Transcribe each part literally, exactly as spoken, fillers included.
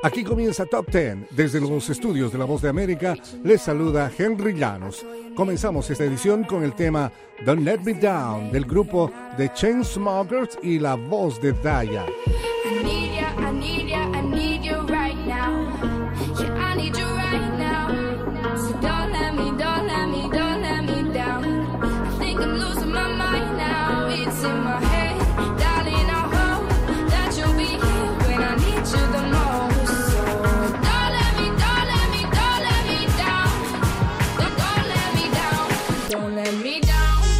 Aquí comienza Top diez. Desde los estudios de La Voz de América, les saluda Henry Llanos. Comenzamos esta edición con el tema Don't Let Me Down del grupo The Chainsmokers y la voz de Daya. I need ya, I need ya, I need you right now. Yeah, I need you right now. So don't let me, don't let me, don't let me down. I think I'm losing my mind now. It's in my head, darling, I hope that you'll be here when I need you the most. So don't let me, don't let me, don't let me down. Don't, don't let me down. Don't let me down.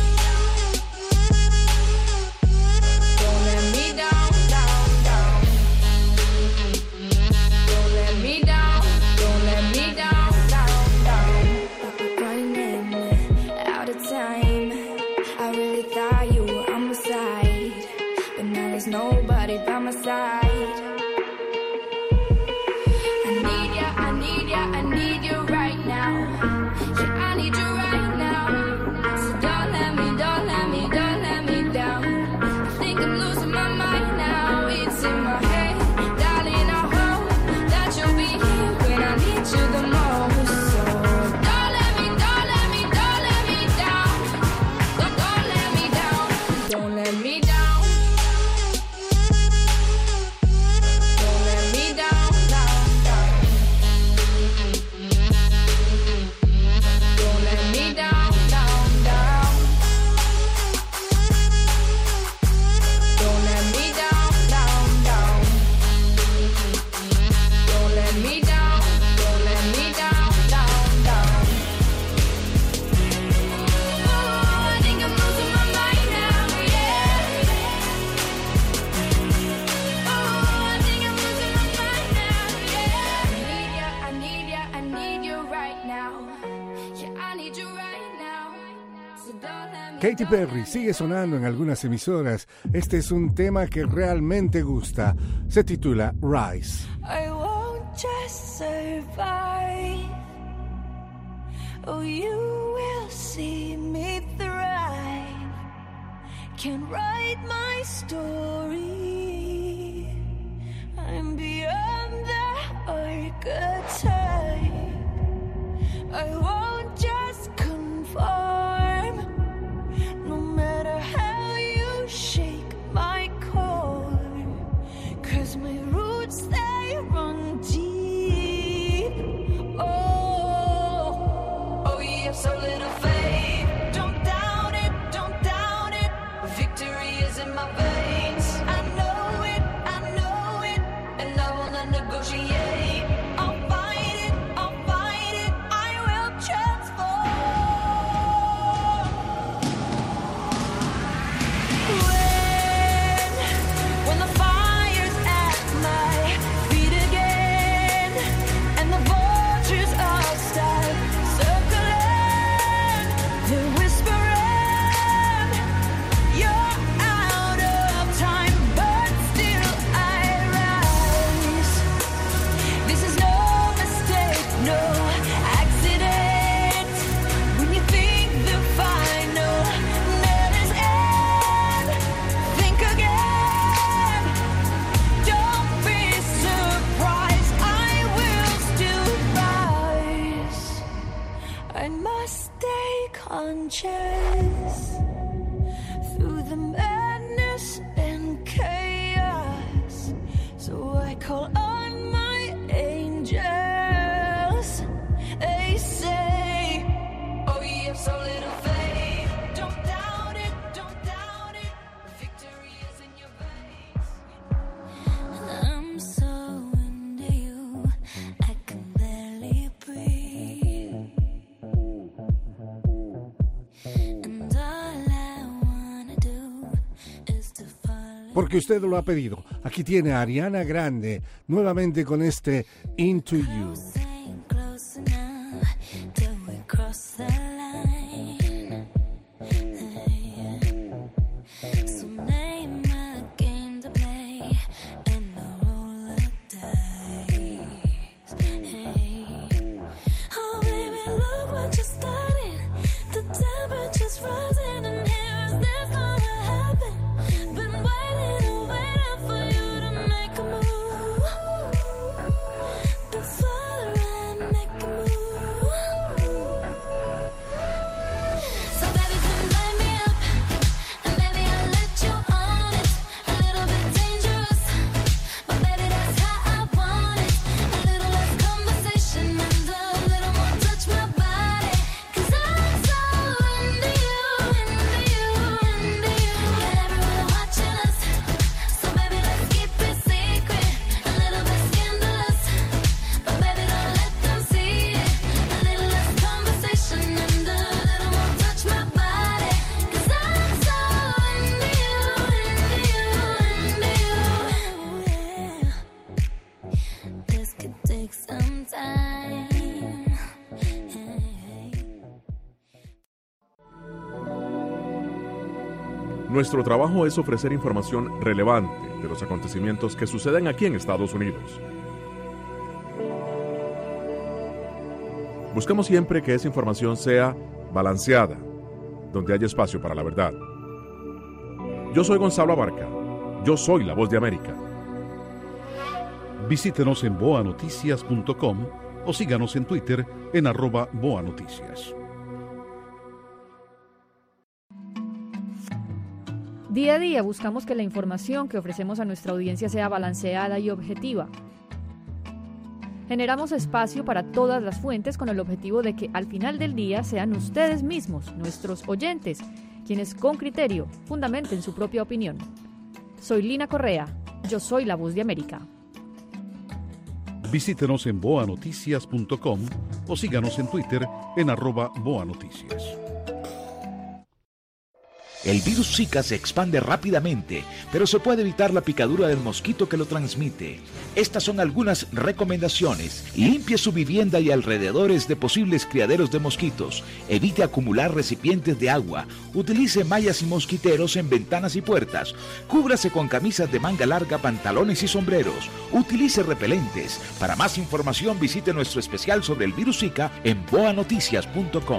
Nobody by my side. I need ya, I need ya, I need you right now. Yeah, I need you right now. So don't let me, don't let me, don't let me down. I think I'm losing my mind now. It's in my head, darling, I hope that you'll be here when I need you the most. So don't let me, don't let me, don't let me down. Don't, don't let me down. Don't let me down. Katy Perry sigue sonando en algunas emisoras. Este es un tema que realmente gusta. Se titula Rise. I won't just survive. Oh, you will see me thrive. Can write my story. I'm beyond the archetype. I won't just conform. No matter how you shake my core, 'cause my roots, they run deep. Oh, oh, you have so little faith. Don't doubt it, don't doubt it. Victory is in my veins. I know it, I know it, and I will not negotiate. I'll fight it, I'll fight it, I will transform. Conscious through the madness and chaos, so I call on my angels. They say, oh, you have so little faith. Don't doubt it, don't doubt it. Victory is in your veins. I'm so into you, I can barely breathe. Porque usted lo ha pedido. Aquí tiene a Ariana Grande nuevamente con este Into You. Nuestro trabajo es ofrecer información relevante de los acontecimientos que suceden aquí en Estados Unidos. Buscamos siempre que esa información sea balanceada, donde haya espacio para la verdad. Yo soy Gonzalo Abarca. Yo soy la Voz de América. Visítenos en boa noticias punto com o síganos en Twitter en arroba boanoticias. Día a día buscamos que la información que ofrecemos a nuestra audiencia sea balanceada y objetiva. Generamos espacio para todas las fuentes con el objetivo de que al final del día sean ustedes mismos, nuestros oyentes, quienes con criterio fundamenten su propia opinión. Soy Lina Correa, yo soy la Voz de América. Visítenos en boa noticias punto com o síganos en Twitter en arroba boanoticias. El virus Zika se expande rápidamente, pero se puede evitar la picadura del mosquito que lo transmite. Estas son algunas recomendaciones. Limpie su vivienda y alrededores de posibles criaderos de mosquitos. Evite acumular recipientes de agua. Utilice mallas y mosquiteros en ventanas y puertas. Cúbrase con camisas de manga larga, pantalones y sombreros. Utilice repelentes. Para más información visite nuestro especial sobre el virus Zika en boa noticias punto com.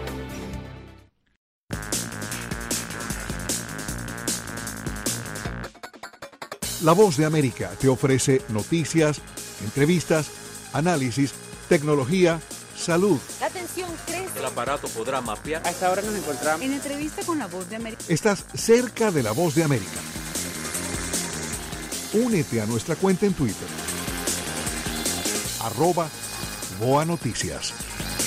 La Voz de América te ofrece noticias, entrevistas, análisis, tecnología, salud. La atención crece. El aparato podrá mapear. A esta hora nos encontramos En entrevista con La Voz de América. Estás cerca de La Voz de América. Únete a nuestra cuenta en Twitter. Arroba Boa Noticias.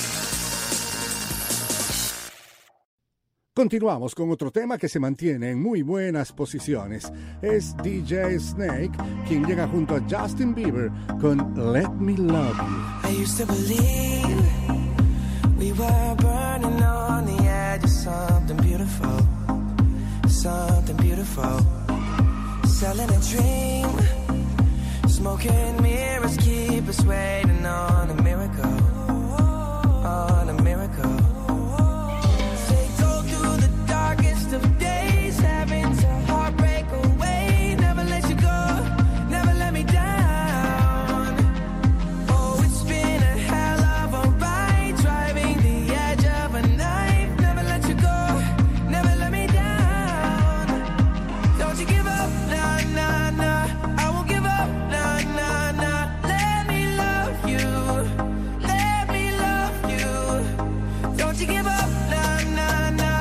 Continuamos con otro tema que se mantiene en muy buenas posiciones. Es D J Snake, quien llega junto a Justin Bieber con Let Me Love You. I used to believe we were burning on the edge of something beautiful, something beautiful. Selling a dream, smoking mirrors keep us waiting on a miracle, on a miracle. Of days having to heartbreak away, never let you go, never let me down. Oh, it's been a hell of a ride, driving the edge of a knife, never let you go, never let me down. Don't you give up, nah, nah, nah, I won't give up, nah, nah, nah. Let me love you, let me love you. Don't you give up, nah, nah, nah.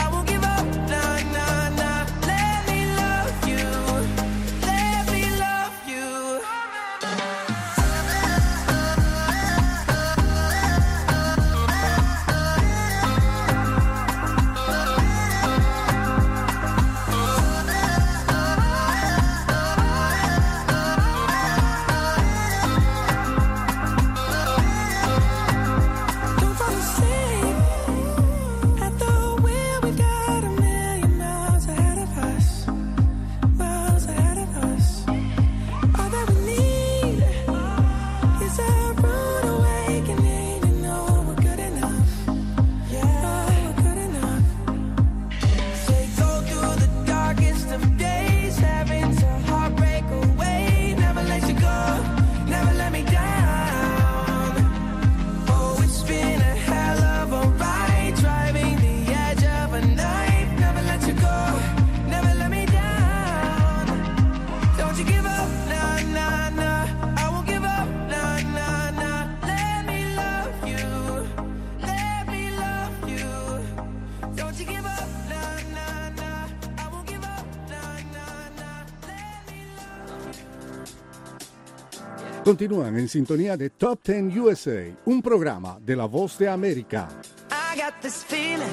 Continúan en sintonía de Top ten U S A, un programa de La Voz de América. I got this feeling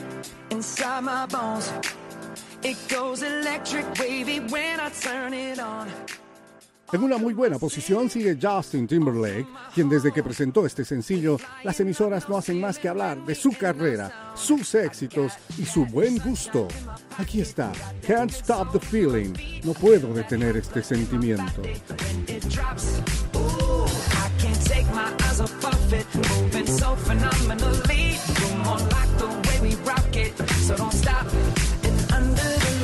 inside my bones. It goes electric wavy when I turn it on. En una muy buena posición sigue Justin Timberlake, quien desde que presentó este sencillo, las emisoras no hacen más que hablar de su carrera, sus éxitos y su buen gusto. Aquí está, Can't Stop the Feeling, no puedo detener este sentimiento. Under the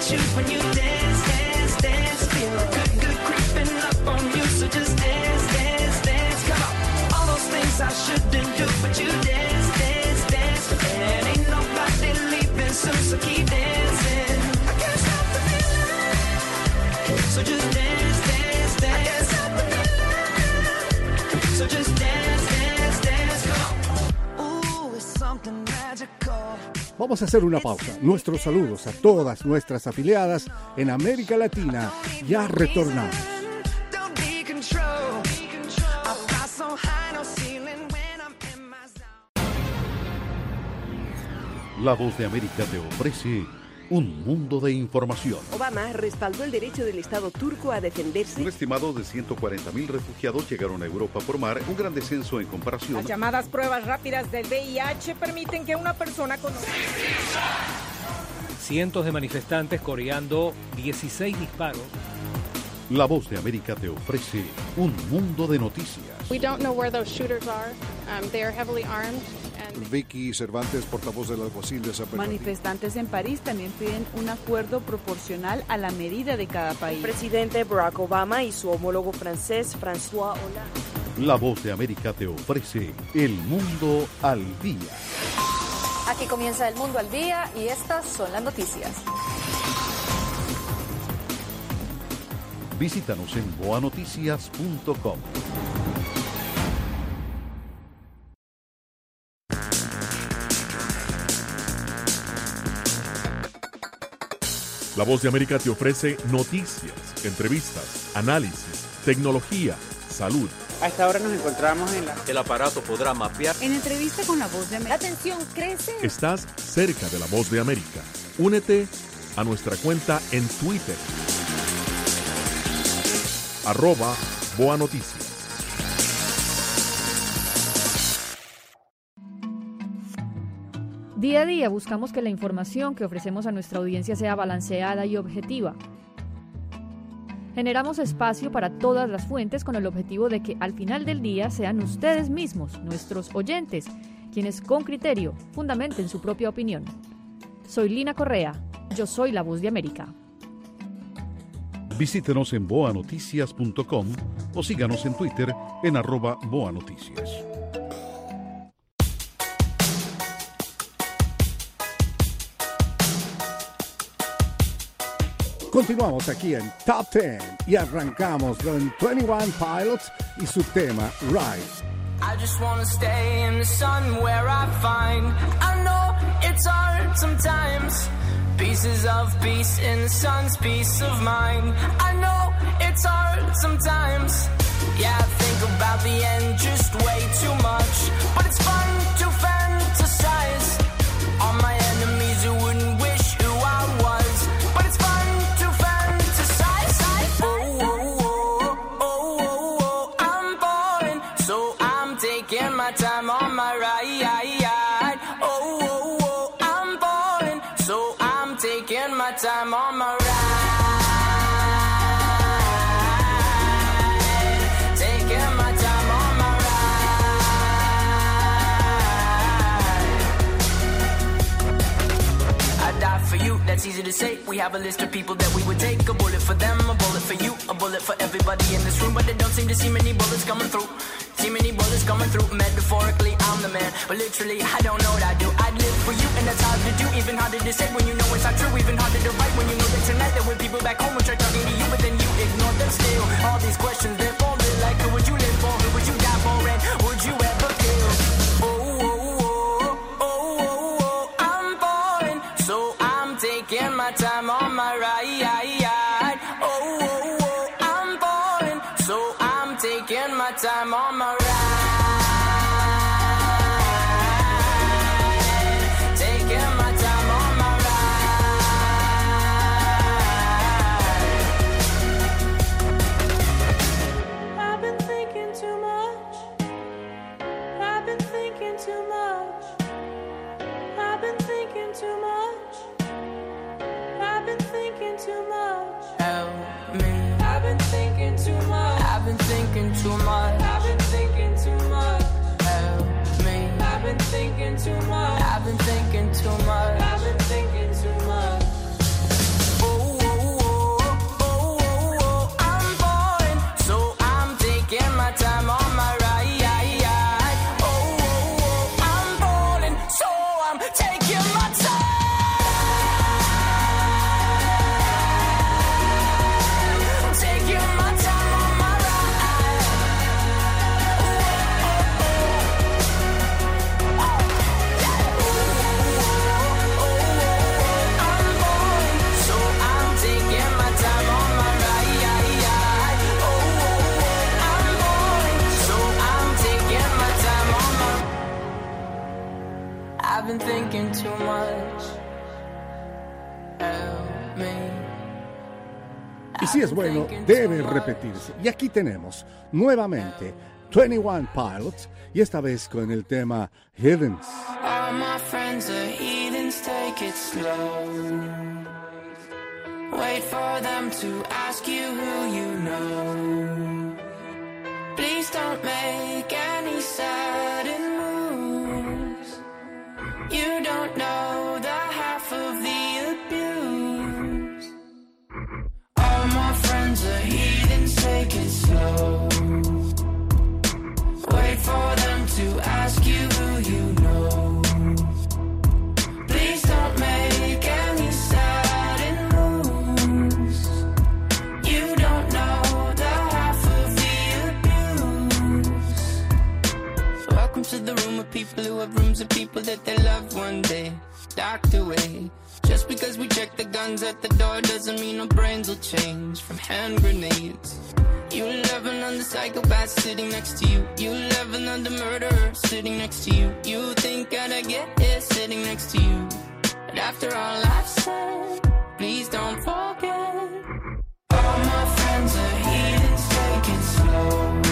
shoes when you dance, dance, dance. Feel good, good creeping up on you, so just dance, dance, dance. Come on, all those things I shouldn't do, but you dance, dance, dance. And ain't nobody leaving soon, so keep dancing. I can't stop the feeling, so just dance, dance, dance. I can't stop the feeling, so just dance, dance, dance. Come on, ooh, it's something magical. Vamos a hacer una pausa. Nuestros saludos a todas nuestras afiliadas en América Latina. Ya retornamos. La Voz de América te ofrece un mundo de información. Obama respaldó el derecho del Estado turco a defenderse. Un estimado de ciento cuarenta mil refugiados llegaron a Europa por mar, un gran descenso en comparación. Las llamadas pruebas rápidas del V I H permiten que una persona con... Cientos de manifestantes coreando dieciséis disparos. La Voz de América te ofrece un mundo de noticias. We don't know where those shooters are. Um, they are heavily armed. Vicky Cervantes, portavoz del alguacil de Zapatería. Manifestantes en París también piden un acuerdo proporcional a la medida de cada país. El presidente Barack Obama y su homólogo francés François Hollande. La Voz de América te ofrece El Mundo al Día. Aquí comienza El Mundo al Día y estas son las noticias. Visítanos en boa noticias punto com. La Voz de América te ofrece noticias, entrevistas, análisis, tecnología, salud. A esta hora nos encontramos en la... El aparato podrá mapear. En entrevista con La Voz de América. La atención crece. Estás cerca de La Voz de América. Únete a nuestra cuenta en Twitter. Arroba Boa Noticias. Día a día buscamos que la información que ofrecemos a nuestra audiencia sea balanceada y objetiva. Generamos espacio para todas las fuentes con el objetivo de que al final del día sean ustedes mismos, nuestros oyentes, quienes con criterio fundamenten su propia opinión. Soy Lina Correa, yo soy La Voz de América. Visítenos en boa noticias punto com o síganos en Twitter en arroba Boa Noticias. Continuamos aquí en Top diez y arrancamos con twenty-one Pilots y su tema Rise. I just wanna stay in the sun where I find I know it's hard sometimes. Pieces of peace in the sun's peace of mind. I know it's hard sometimes. Yeah, I think about the end just way too much. But it's fun to fantasize on my enemies who wouldn't wish who I was. But it's fun to fantasize. Oh, oh, oh, oh, oh, oh, I'm falling, so I'm taking my time on my ride. Oh, oh, oh, I'm falling, so I'm taking my time on my ride. Taking my time on my ride. I die for you, that's easy to say. We have a list of people that we would take. A bullet for them, a bullet for you, a bullet for everybody in this room. But they don't seem to see many bullets coming through. See many bullets coming through. Metaphorically, I'm the man, but literally, I don't know what I do. I'd live for you, and that's hard to do. Even harder to say when you know it's not true. Even harder to write when you know that tonight there were people back home who tried talking to you, but then you ignore them still. All these questions, they're falling like, who would you live for? Who would you die for? And would you ever kill? Oh, oh, oh, oh, oh, oh, I'm falling, so I'm taking my time on my ride. Oh, oh, oh, I'm falling, so I'm taking my time on my ride. Taking my time on my ride. I've been thinking too much. I've been thinking too much. I've been thinking too much. I've been thinking too much. Help me. I've been thinking too much. I've been thinking too much. I've been thinking too much. Help me. I've been thinking too much. I've been thinking too much. I've been thinking too much. Oh. I've been thinking too much. Help me. Y si es bueno, debe repetirse. Y aquí tenemos nuevamente twenty-one Pilots, y esta vez con el tema Heathens. All my friends are heathens, take it slow. Wait for them to ask you who you know. Please don't make any sudden moves. You don't know the half of the abuse. All my friends are heathens, take it slow. Wait for them to ask you who you know. Please don't make any sudden moves. You don't know the half of the abuse. Welcome to the room of people who have rooms of people that they love one day docked away. Just because we check the guns at the door doesn't mean our brains will change from hand grenades. You loving on the psychopath sitting next to you. You loving on the murderer sitting next to you. You think I'd get here sitting next to you. But after all I've said, please don't forget. All my friends are heathens, take it slow.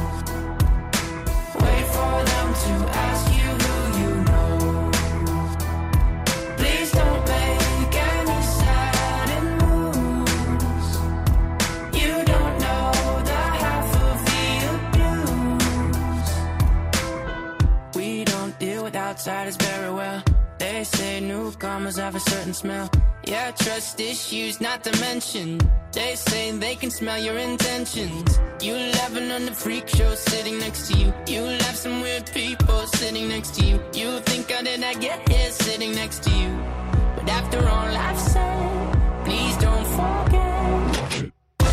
Wait for them to ask you who you know. Please don't make any sudden moves. You don't know the half of the abuse. We don't deal with outsiders very well. They say newcomers have a certain smell. Yeah, trust issues not to mention. They say they can smell your intentions. You laughing on the freak show sitting next to you. You laugh some weird people sitting next to you. You think how did I get here sitting next to you? But after all I've said, please don't forget.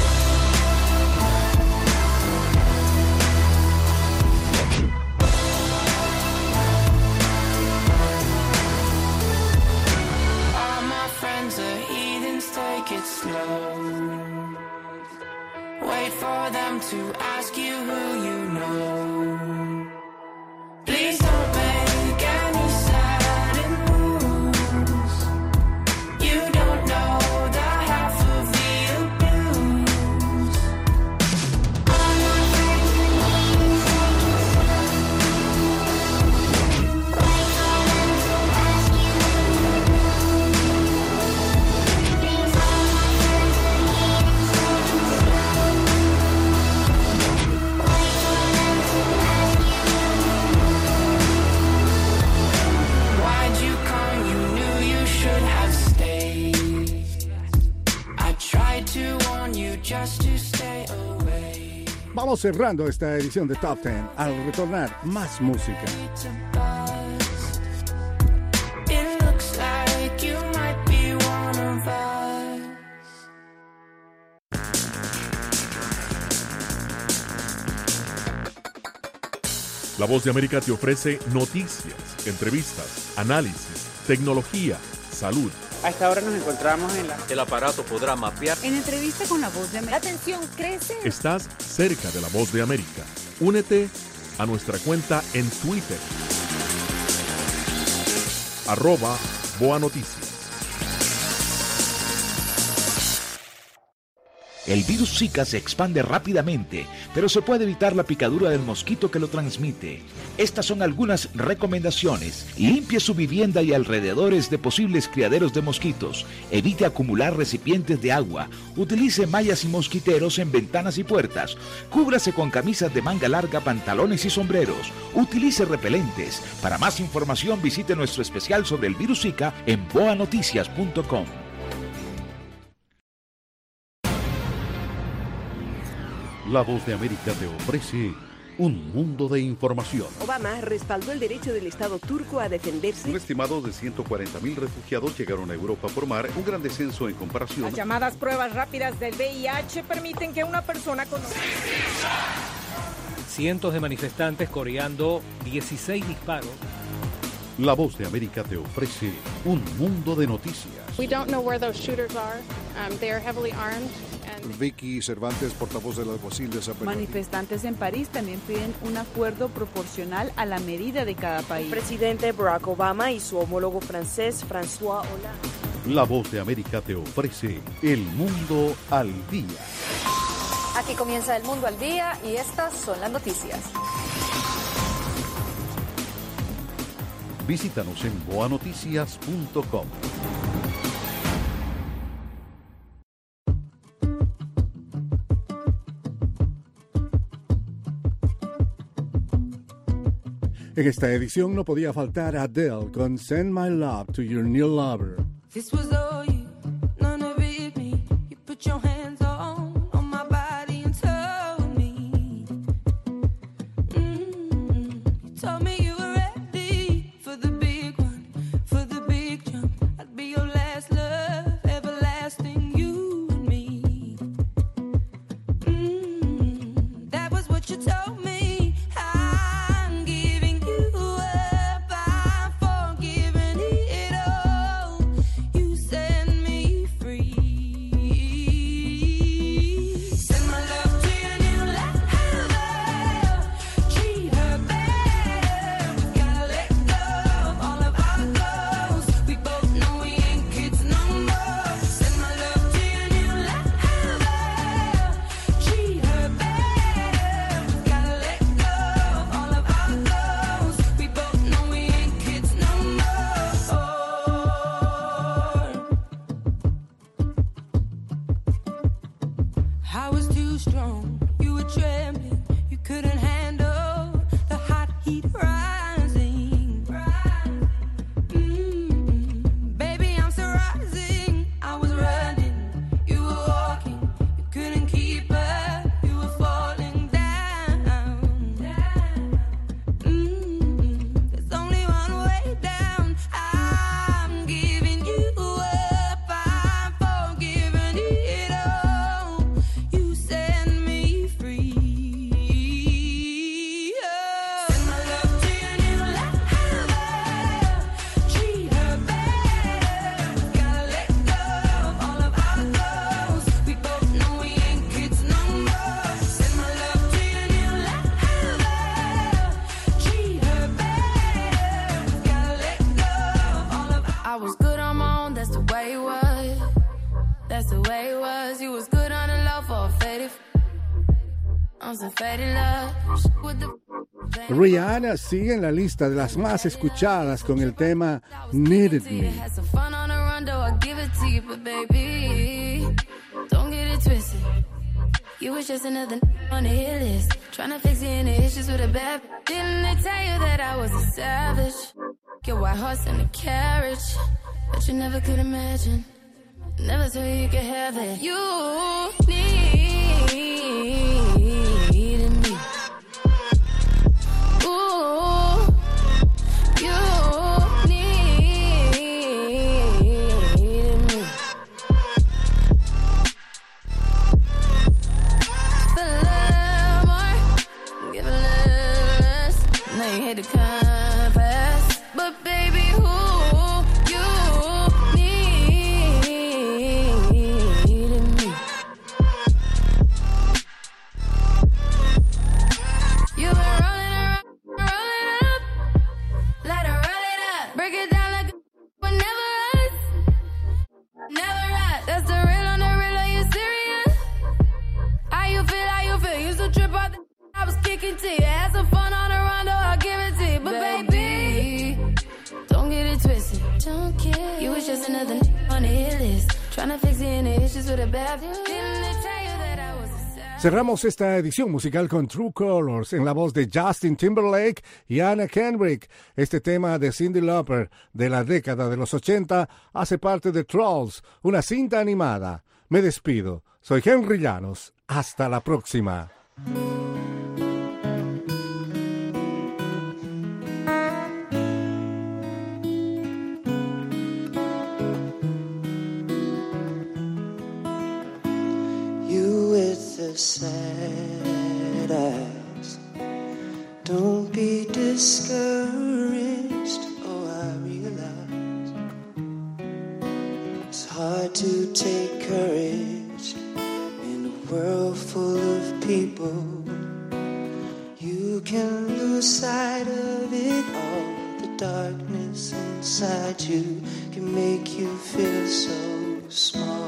All my friends are heathens, take it slow. Wait for them to ask you who you know. Please don't make any sudden moves. You don't know the half of the abuse. All my friends are heathens, wait for them to ask you who you know. Please all my friends are Why'd you come? You knew you should have stayed. I tried to warn you just to stay away. Vamos cerrando esta edición de Top Ten. Al retornar, más música. It looks like you might be one of us. La Voz de América te ofrece noticias, entrevistas, análisis, tecnología, salud. A esta hora nos encontramos en la... El aparato podrá mapear. En entrevista con La Voz de América. La tensión crece. Estás cerca de La Voz de América. Únete a nuestra cuenta en Twitter. Arroba Boa Noticias. El virus Zika se expande rápidamente, pero se puede evitar la picadura del mosquito que lo transmite. Estas son algunas recomendaciones. Limpie su vivienda y alrededores de posibles criaderos de mosquitos. Evite acumular recipientes de agua. Utilice mallas y mosquiteros en ventanas y puertas. Cúbrase con camisas de manga larga, pantalones y sombreros. Utilice repelentes. Para más información visite nuestro especial sobre el virus Zika en boa noticias punto com. La Voz de América te ofrece un mundo de información. Obama respaldó el derecho del Estado turco a defenderse. Un estimado de ciento cuarenta mil refugiados llegaron a Europa por mar, un gran descenso en comparación. Las llamadas pruebas rápidas del V I H permiten que una persona con... Cientos de manifestantes coreando dieciséis disparos. La Voz de América te ofrece un mundo de noticias. We don't know where those shooters are. Um, they are heavily armed and Vicky Cervantes, portavoz del alguacil de San Bernardino. Manifestantes en París también piden un acuerdo proporcional a la medida de cada país. El presidente Barack Obama y su homólogo francés François Hollande. La Voz de América te ofrece El Mundo al Día. Aquí comienza El Mundo al Día y estas son las noticias. Visítanos en boa noticias punto com. En esta edición no podía faltar Adele con Send My Love to Your New Lover. This was all you, none of it me. You put your hands on, on my body and told me. Mm-hmm. You told me you were ready for the big one, for the big jump. I'd be your last love, everlasting, you and me. Mm-hmm. That was what you told me. Rihanna sigue en la lista de las más escuchadas con el tema Needed Me. You was just another on the hit list, trying to fix any issues with a bad. Didn't they tell you that I was a savage? Your white horse and a carriage, but you never could imagine. Never thought you could have it. You needed me. Ooh, you needed me. Feel a little more, give a little less. Now you hate to confess, but baby, who you needed me. You've been rolling around, rolling up, let her roll it up. Break it down like a would never us, never us. That's the real on the real, are you serious? How you feel, how you feel? Used to trip out the I was kicking to you. Had some fun on the rondo, I'll give it to you. But baby, don't get it twisted. Don't get you was just another on the hit list, trying to fix any issues with a bad. Didn't they tell you that I was a savage? Cerramos esta edición musical con True Colors en la voz de Justin Timberlake y Anna Kendrick. Este tema de Cyndi Lauper de la década de los ochenta hace parte de Trolls, una cinta animada. Me despido. Soy Henry Llanos. Hasta la próxima. You with the sad eyes, don't be discouraged. Oh, I realize it's hard to take courage in world full of people. You can lose sight of it all. The darkness inside you can make you feel so small.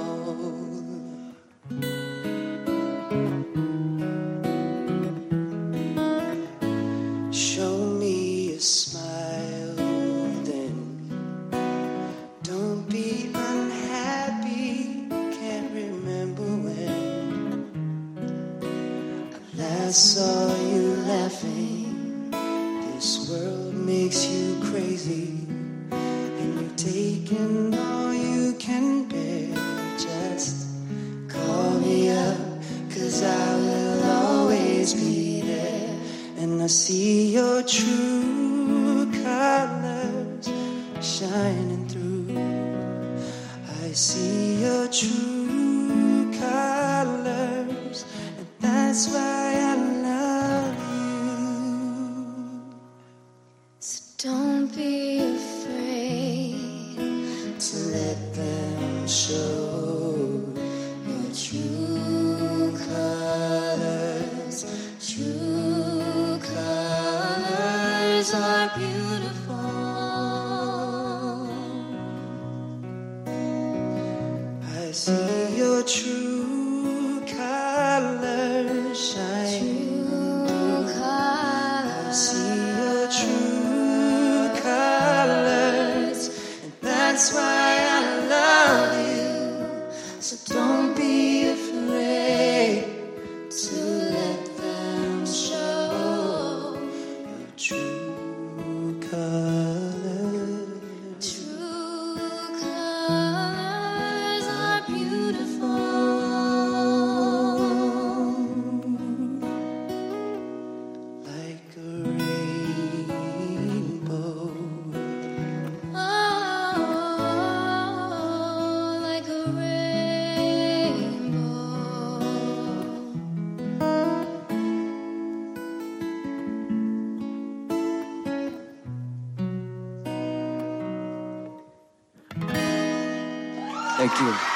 Show me a smile then. Don't be unhappy. Can't remember when I last saw you laughing. This world makes you crazy, and you've taken all you can bear. Just call me up, 'cause I will always be there. And I see your true colors shining through. I see your true colors, and that's why I love you. So don't be afraid to let them show your true colors. True colors are beautiful. I see your true colors shining through. I see your true colors, and that's why I love you. So don't be afraid to let them show your true colors. True colors are beautiful, like a rainbow. Oh, like a rainbow. Thank you.